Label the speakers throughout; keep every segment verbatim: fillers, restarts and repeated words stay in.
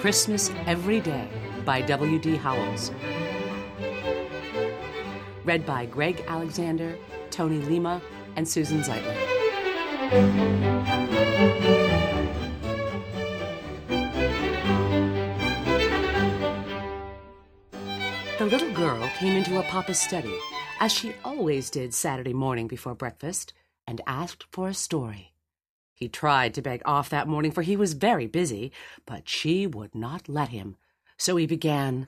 Speaker 1: Christmas Every Day by W D Howells. Read by Greg Alexander, Tony Lima, and Susan Zeitler. The little girl came into her papa's study, as she always did Saturday morning before breakfast, and asked for a story. He tried to beg off that morning, for he was very busy, but she would not let him. So he began,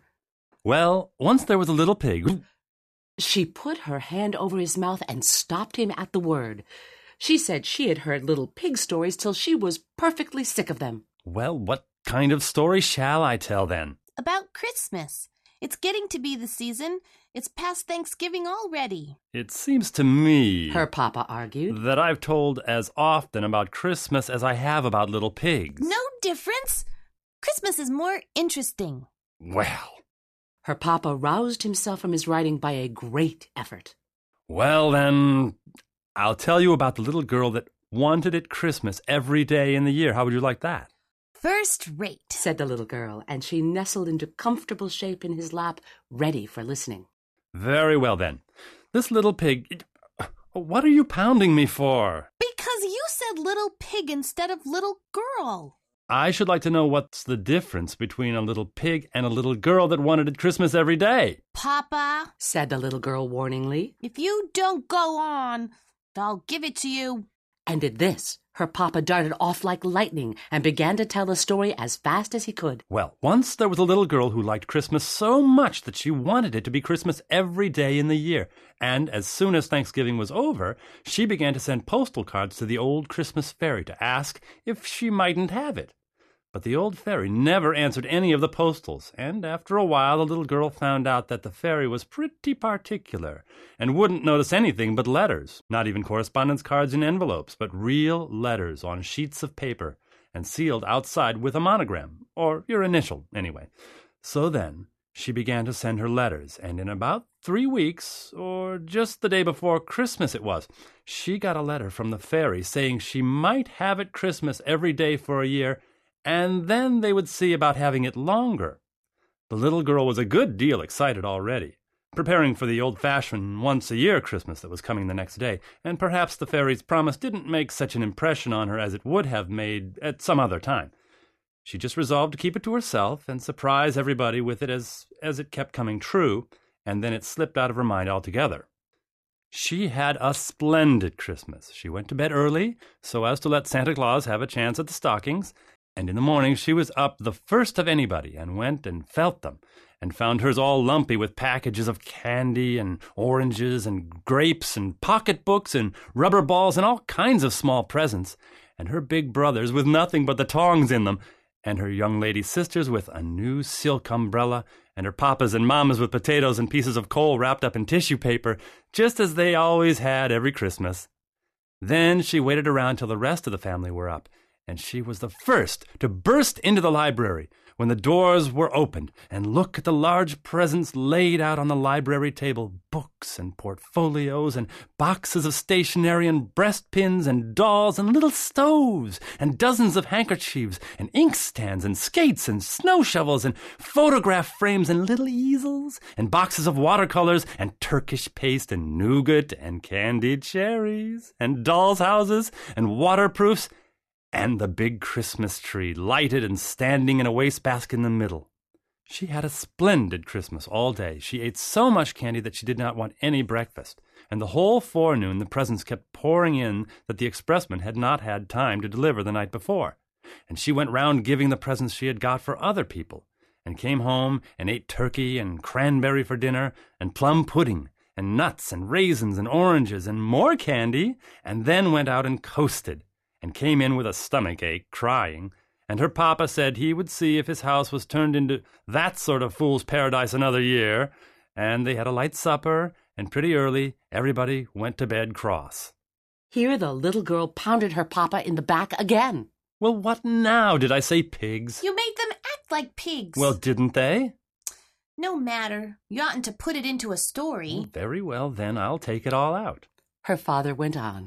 Speaker 2: Well, once there was a little pig.
Speaker 1: She put her hand over his mouth and stopped him at the word. She said she had heard little pig stories till she was perfectly sick of them.
Speaker 2: Well, what kind of story shall I tell then?
Speaker 3: About Christmas. It's getting to be the season. It's past Thanksgiving already.
Speaker 2: It seems to me,
Speaker 1: Her papa argued,
Speaker 2: that I've told as often about Christmas as I have about little pigs.
Speaker 3: No difference. Christmas is more interesting.
Speaker 2: Well,
Speaker 1: Her papa roused himself from his writing by a great effort.
Speaker 2: well then, I'll tell you about the little girl that wanted it Christmas every day in the year. How would you like that?
Speaker 3: First rate.
Speaker 1: Said the little girl, and she nestled into comfortable shape in his lap, ready for listening.
Speaker 2: Very well then. This little pig... What are you pounding me for?
Speaker 3: Because you said little pig instead of little girl.
Speaker 2: I should like to know what's the difference between a little pig and a little girl that wanted it Christmas every day.
Speaker 3: Papa,
Speaker 1: Said the little girl warningly.
Speaker 3: if you don't go on, I'll give it to you.
Speaker 1: And at this, her papa darted off like lightning and began to tell the story as fast as he could.
Speaker 2: Well, once there was a little girl who liked Christmas so much that she wanted it to be Christmas every day in the year. And as soon as Thanksgiving was over, she began to send postal cards to the old Christmas fairy to ask if she mightn't have it. But the old fairy never answered any of the postals, and after a while the little girl found out that the fairy was pretty particular, and wouldn't notice anything but letters, not even correspondence cards in envelopes, but real letters on sheets of paper, and sealed outside with a monogram, or your initial, anyway. So then she began to send her letters, and in about three weeks, or just the day before Christmas it was, she got a letter from the fairy saying she might have it Christmas every day for a year, and then they would see about having it longer. The little girl was a good deal excited already, preparing for the old-fashioned once-a-year Christmas that was coming the next day, and perhaps the fairy's promise didn't make such an impression on her as it would have made at some other time. She just resolved to keep it to herself and surprise everybody with it as, as it kept coming true, and then it slipped out of her mind altogether. She had a splendid Christmas. She went to bed early so as to let Santa Claus have a chance at the stockings, and in the morning she was up the first of anybody and went and felt them, and found hers all lumpy with packages of candy and oranges and grapes and pocketbooks and rubber balls and all kinds of small presents, and her big brothers with nothing but the tongs in them, and her young lady sisters with a new silk umbrella, and her papas and mamas with potatoes and pieces of coal wrapped up in tissue paper, just as they always had every Christmas. Then she waited around till the rest of the family were up, and she was the first to burst into the library when the doors were opened and look at the large presents laid out on the library table, books and portfolios and boxes of stationery and breastpins and dolls and little stoves and dozens of handkerchiefs and inkstands and skates and snow shovels and photograph frames and little easels and boxes of watercolors and Turkish paste and nougat and candied cherries and dolls' houses and waterproofs, and the big Christmas tree, lighted and standing in a wastebasket in the middle. She had a splendid Christmas all day. She ate so much candy that she did not want any breakfast, and the whole forenoon the presents kept pouring in that the expressman had not had time to deliver the night before. And she went round giving the presents she had got for other people, and came home and ate turkey and cranberry for dinner, and plum pudding, and nuts and raisins and oranges, and more candy, and then went out and coasted, and came in with a stomach ache, crying, and her papa said he would see if his house was turned into that sort of fool's paradise another year, and they had a light supper, and pretty early everybody went to bed cross.
Speaker 1: Here the little girl pounded her papa in the back again.
Speaker 2: Well, what now? Did I say pigs?
Speaker 3: You made them act like pigs.
Speaker 2: Well, didn't they?
Speaker 3: No matter. You oughtn't to put it into a story.
Speaker 2: Very well, then I'll take it all out.
Speaker 1: Her father went on.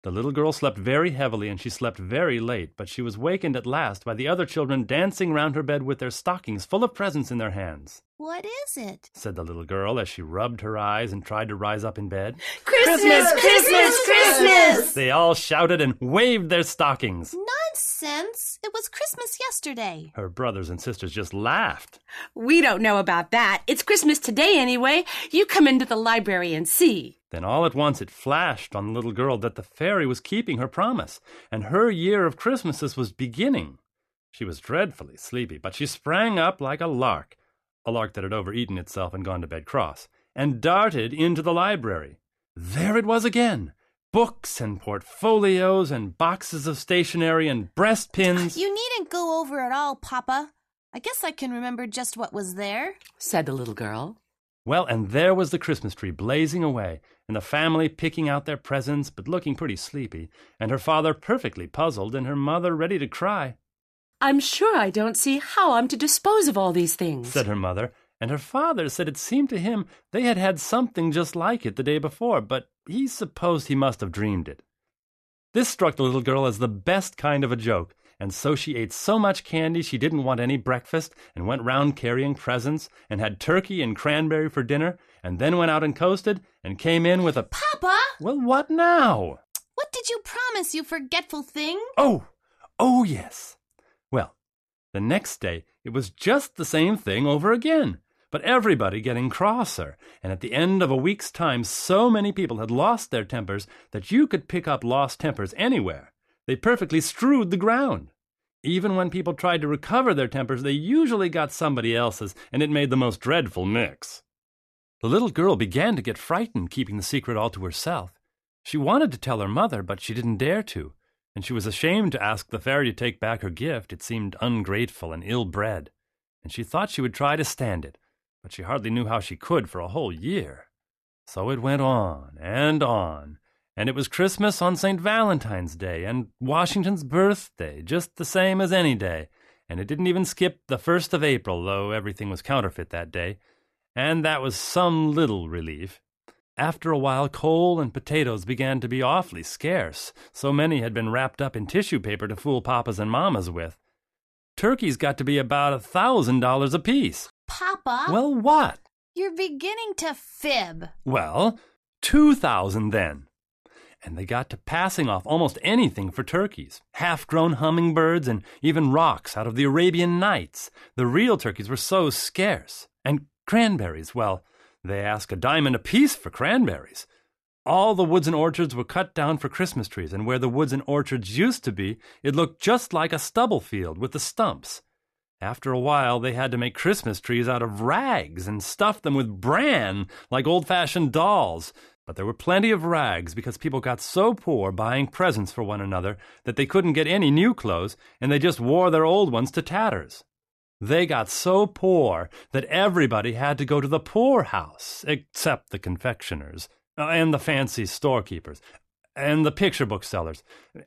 Speaker 2: The little girl slept very heavily, and she slept very late, but she was wakened at last by the other children dancing round her bed with their stockings full of presents in their hands.
Speaker 3: What is it?
Speaker 2: Said the little girl as she rubbed her eyes and tried to rise up in bed.
Speaker 3: Christmas, Christmas, Christmas!
Speaker 2: They all shouted and waved their stockings.
Speaker 3: Nonsense! It was Christmas yesterday.
Speaker 2: Her brothers and sisters just laughed.
Speaker 1: We don't know about that. It's Christmas today anyway. You come into the library and see.
Speaker 2: Then all at once it flashed on the little girl that the fairy was keeping her promise, and her year of Christmases was beginning. She was dreadfully sleepy, but she sprang up like a lark, a lark that had overeaten itself and gone to bed cross, and darted into the library. There it was again, books and portfolios and boxes of stationery and breast pins.
Speaker 3: You needn't go over it all, Papa. I guess I can remember just what was there,
Speaker 1: said the little girl.
Speaker 2: Well, and there was the Christmas tree blazing away, and the family picking out their presents but looking pretty sleepy, and her father perfectly puzzled, and her mother ready to cry.
Speaker 1: I'm sure I don't see how I'm to dispose of all these things,
Speaker 2: said her mother, and her father said it seemed to him they had had something just like it the day before, but he supposed he must have dreamed it. This struck the little girl as the best kind of a joke, and so she ate so much candy she didn't want any breakfast, and went round carrying presents, and had turkey and cranberry for dinner, and then went out and coasted, and came in with a...
Speaker 3: Papa!
Speaker 2: Well, what now?
Speaker 3: What did you promise, you forgetful thing?
Speaker 2: Oh, oh yes. Well, the next day it was just the same thing over again, but everybody getting crosser, and at the end of a week's time so many people had lost their tempers that you could pick up lost tempers anywhere. They perfectly strewed the ground. Even when people tried to recover their tempers, they usually got somebody else's, and it made the most dreadful mix. The little girl began to get frightened, keeping the secret all to herself. She wanted to tell her mother, but she didn't dare to, and she was ashamed to ask the fairy to take back her gift. It seemed ungrateful and ill-bred, and she thought she would try to stand it, but she hardly knew how she could for a whole year. So it went on and on. And it was Christmas on Saint Valentine's Day, and Washington's birthday, just the same as any day. And it didn't even skip the first of April, though everything was counterfeit that day. And that was some little relief. After a while, coal and potatoes began to be awfully scarce. So many had been wrapped up in tissue paper to fool papas and mamas with. Turkeys got to be about a thousand dollars apiece.
Speaker 3: Papa?
Speaker 2: Well, what?
Speaker 3: You're beginning to fib.
Speaker 2: Well, two thousand then. And they got to passing off almost anything for turkeys, half-grown hummingbirds and even rocks out of the Arabian Nights. The real turkeys were so scarce. And cranberries, well, they asked a diamond apiece for cranberries. All the woods and orchards were cut down for Christmas trees, and where the woods and orchards used to be, it looked just like a stubble field with the stumps. After a while, they had to make Christmas trees out of rags and stuff them with bran like old-fashioned dolls. But there were plenty of rags because people got so poor buying presents for one another that they couldn't get any new clothes, and they just wore their old ones to tatters. They got so poor that everybody had to go to the poorhouse, except the confectioners, and the fancy storekeepers, and the picture book sellers,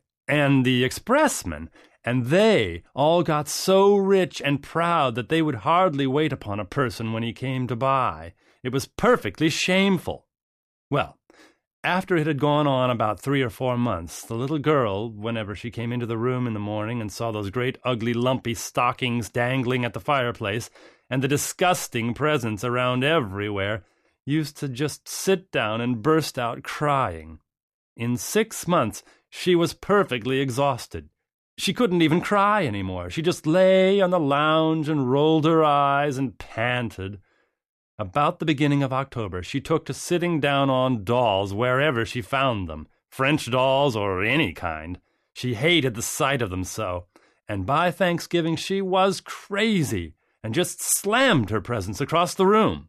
Speaker 2: and the expressmen, and they all got so rich and proud that they would hardly wait upon a person when he came to buy. It was perfectly shameful. Well, after it had gone on about three or four months, the little girl, whenever she came into the room in the morning and saw those great ugly lumpy stockings dangling at the fireplace and the disgusting presents around everywhere, used to just sit down and burst out crying. In six months, she was perfectly exhausted. She couldn't even cry anymore. She just lay on the lounge and rolled her eyes and panted. About the beginning of October, she took to sitting down on dolls wherever she found them, French dolls or any kind. She hated the sight of them so, and by Thanksgiving she was crazy and just slammed her presents across the room.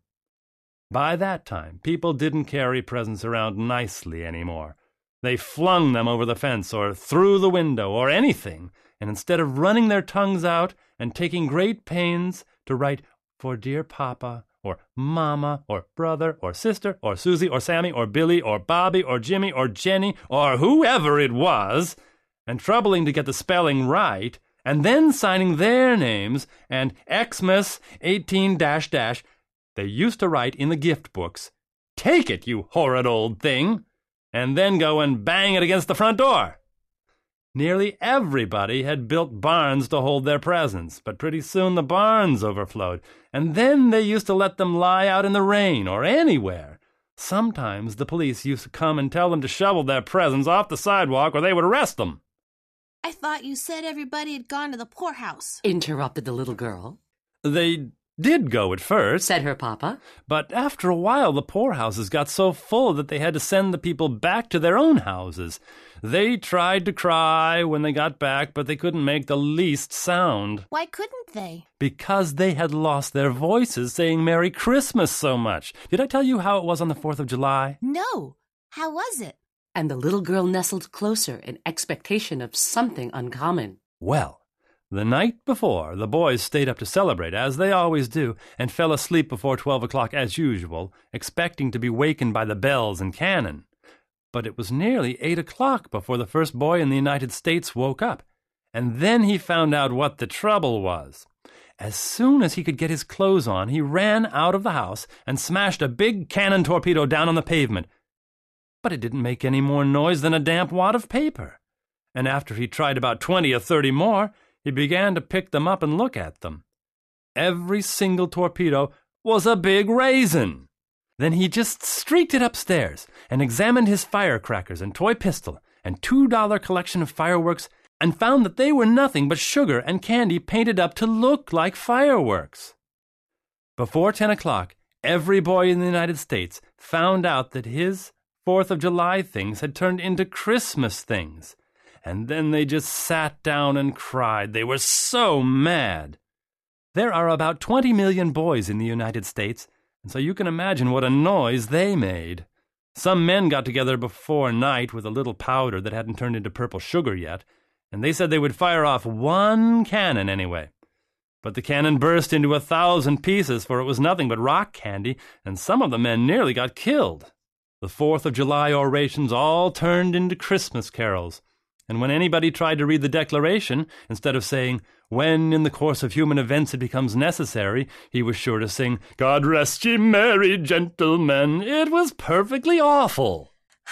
Speaker 2: By that time, people didn't carry presents around nicely anymore. They flung them over the fence or through the window or anything, and instead of running their tongues out and taking great pains to write, "For dear Papa," or Mama, or Brother, or Sister, or Susie, or Sammy, or Billy, or Bobby, or Jimmy, or Jenny, or whoever it was, and troubling to get the spelling right, and then signing their names, and Xmas eighteen dash dash, they used to write in the gift books, "Take it, you horrid old thing!" and then go and bang it against the front door. Nearly everybody had built barns to hold their presents, but pretty soon the barns overflowed, and then they used to let them lie out in the rain or anywhere. Sometimes the police used to come and tell them to shovel their presents off the sidewalk or they would arrest them.
Speaker 3: I thought you said everybody had gone to the poorhouse,
Speaker 1: interrupted the little girl.
Speaker 2: They did go at first,
Speaker 1: said her papa.
Speaker 2: But after a while the poorhouses got so full that they had to send the people back to their own houses. They tried to cry when they got back, but they couldn't make the least sound.
Speaker 3: Why couldn't they?
Speaker 2: Because they had lost their voices saying Merry Christmas so much. Did I tell you how it was on the fourth of July?
Speaker 3: No. How was it?
Speaker 1: And the little girl nestled closer in expectation of something uncommon.
Speaker 2: Well, the night before, the boys stayed up to celebrate, as they always do, and fell asleep before twelve o'clock as usual, expecting to be wakened by the bells and cannon. But it was nearly eight o'clock before the first boy in the United States woke up, and then he found out what the trouble was. As soon as he could get his clothes on, he ran out of the house and smashed a big cannon torpedo down on the pavement. But it didn't make any more noise than a damp wad of paper. And after he tried about twenty or thirty more, he began to pick them up and look at them. Every single torpedo was a big raisin. Then he just streaked it upstairs and examined his firecrackers and toy pistol and two-dollar collection of fireworks and found that they were nothing but sugar and candy painted up to look like fireworks. Before ten o'clock, every boy in the United States found out that his Fourth of July things had turned into Christmas things. And then they just sat down and cried. They were so mad. There are about twenty million boys in the United States, and so you can imagine what a noise they made. Some men got together before night with a little powder that hadn't turned into purple sugar yet, and they said they would fire off one cannon anyway. But the cannon burst into a thousand pieces, for it was nothing but rock candy, and some of the men nearly got killed. The Fourth of July orations all turned into Christmas carols, and when anybody tried to read the Declaration, instead of saying, "When in the course of human events it becomes necessary," he was sure to sing, "God rest ye merry gentlemen." It was perfectly awful.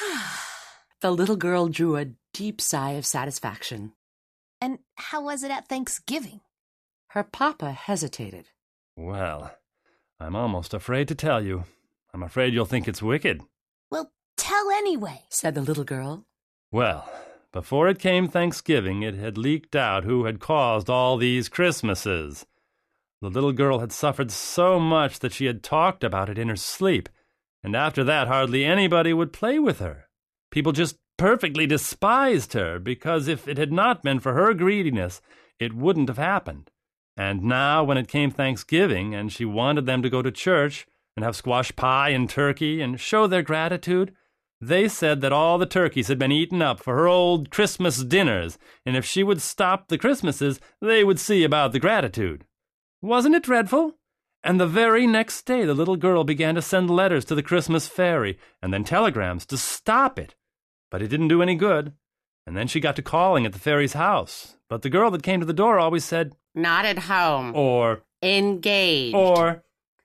Speaker 1: The little girl drew a deep sigh of satisfaction.
Speaker 3: And how was it at Thanksgiving?
Speaker 1: Her papa hesitated.
Speaker 2: Well, I'm almost afraid to tell you. I'm afraid you'll think it's wicked.
Speaker 3: Well, tell anyway,
Speaker 1: said the little girl.
Speaker 2: Well, before it came Thanksgiving, it had leaked out who had caused all these Christmases. The little girl had suffered so much that she had talked about it in her sleep, and after that hardly anybody would play with her. People just perfectly despised her, because if it had not been for her greediness, it wouldn't have happened. And now, when it came Thanksgiving, and she wanted them to go to church and have squash pie and turkey and show their gratitude, they said that all the turkeys had been eaten up for her old Christmas dinners, and if she would stop the Christmases, they would see about the gratitude. Wasn't it dreadful? And the very next day the little girl began to send letters to the Christmas fairy, and then telegrams to stop it. But it didn't do any good. And then she got to calling at the fairy's house. But the girl that came to the door always said,
Speaker 1: "Not at home."
Speaker 2: Or,
Speaker 1: "Engaged."
Speaker 2: Or,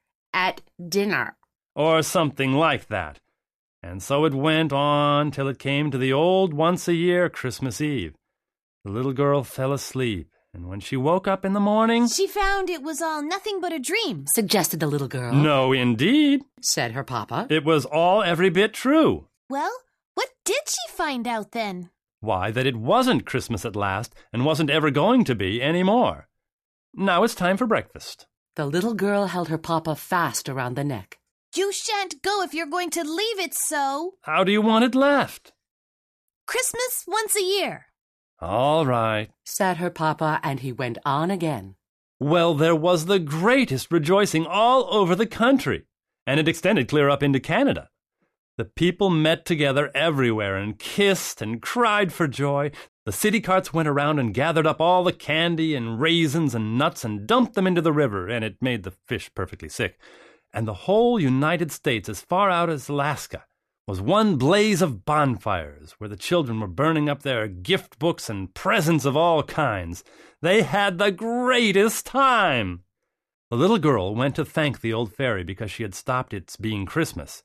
Speaker 1: "At dinner."
Speaker 2: Or something like that. And so it went on till it came to the old once-a-year Christmas Eve. The little girl fell asleep, and when she woke up in the morning...
Speaker 3: She found it was all nothing but a dream,
Speaker 1: suggested the little girl.
Speaker 2: No, indeed,
Speaker 1: said her papa.
Speaker 2: It was all every bit true.
Speaker 3: Well, what did she find out then?
Speaker 2: Why, that it wasn't Christmas at last, and wasn't ever going to be any more. Now it's time for breakfast.
Speaker 1: The little girl held her papa fast around the neck.
Speaker 3: You shan't go if you're going to leave it so.
Speaker 2: How do you want it left?
Speaker 3: Christmas once a year.
Speaker 2: All right,
Speaker 1: said her papa, and he went on again.
Speaker 2: Well, there was the greatest rejoicing all over the country, and it extended clear up into Canada. The people met together everywhere and kissed and cried for joy. The city carts went around and gathered up all the candy and raisins and nuts and dumped them into the river, and it made the fish perfectly sick. And the whole United States, as far out as Alaska, was one blaze of bonfires where the children were burning up their gift books and presents of all kinds. They had the greatest time. The little girl went to thank the old fairy because she had stopped its being Christmas.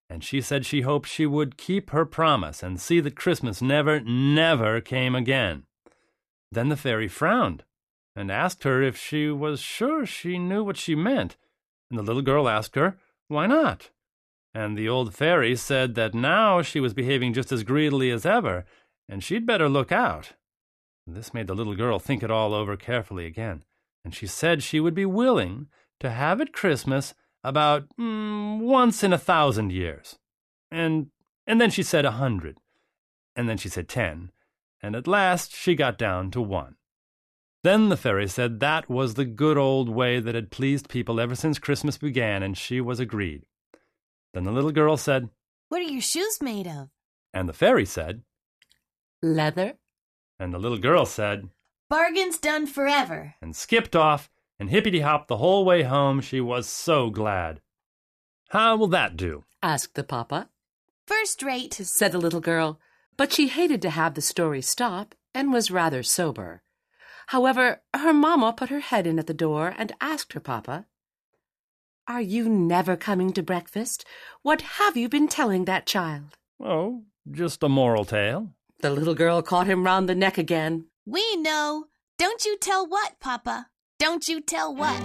Speaker 2: and she said she hoped she would keep her promise and see that Christmas never, never came again. Then the fairy frowned and asked her if she was sure she knew what she meant, and the little girl asked her, why not? And the old fairy said that now she was behaving just as greedily as ever, and she'd better look out. This made the little girl think it all over carefully again, and she said she would be willing to have it Christmas about mm, once in a thousand years. And and then she said a hundred, and then she said ten, and at last she got down to one. Then the fairy said that was the good old way that had pleased people ever since Christmas began, and she was agreed. Then the little girl said,
Speaker 3: What are your shoes made of?
Speaker 2: and the fairy said,
Speaker 1: Leather?
Speaker 2: and the little girl said,
Speaker 3: Bargains done forever.
Speaker 2: and skipped off and hippity-hopped the whole way home. She was so glad. How will that do?
Speaker 1: Asked the papa.
Speaker 3: First rate.
Speaker 1: Said the little girl, but she hated to have the story stop and was rather sober. However, her mamma put her head in at the door and asked her papa, Are you never coming to breakfast? What have you been telling that child?
Speaker 2: Oh, just a moral tale.
Speaker 1: The little girl caught him round the neck again.
Speaker 3: We know. Don't you tell what, Papa? Don't you tell what?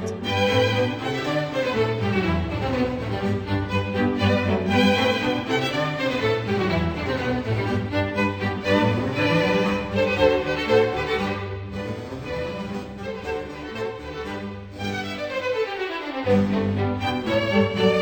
Speaker 4: Thank you.